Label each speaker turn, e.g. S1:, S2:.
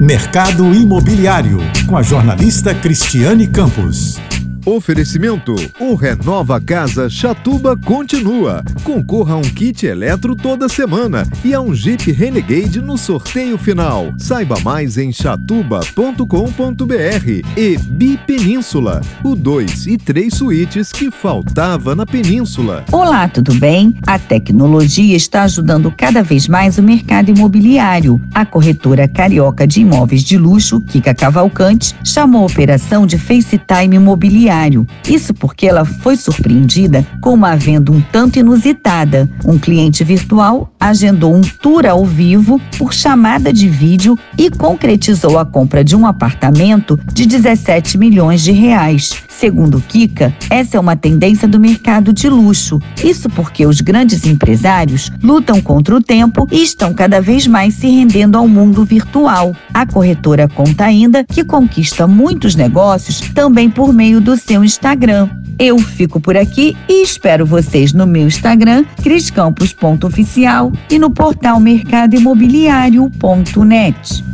S1: Mercado Imobiliário, com a jornalista Cristiane Campos.
S2: Oferecimento: o Renova Casa Chatuba continua. Concorra a um kit eletro toda semana e a um Jeep Renegade no sorteio final. Saiba mais em chatuba.com.br. E Bipenínsula, o 2 e 3 suítes que faltava na Península.
S3: Olá, tudo bem? A tecnologia está ajudando cada vez mais o mercado imobiliário. A corretora carioca de imóveis de luxo, Kika Cavalcante, chamou a operação de FaceTime Imobiliário. Isso porque ela foi surpreendida com uma venda um tanto inusitada. Um cliente virtual agendou um tour ao vivo por chamada de vídeo e concretizou a compra de um apartamento de 17 milhões de reais. Segundo Kika, essa é uma tendência do mercado de luxo. Isso porque os grandes empresários lutam contra o tempo e estão cada vez mais se rendendo ao mundo virtual. A corretora conta ainda que conquista muitos negócios também por meio do seu Instagram. Eu fico por aqui e espero vocês no meu Instagram, criscampos.oficial, e no portal mercadoimobiliario.net.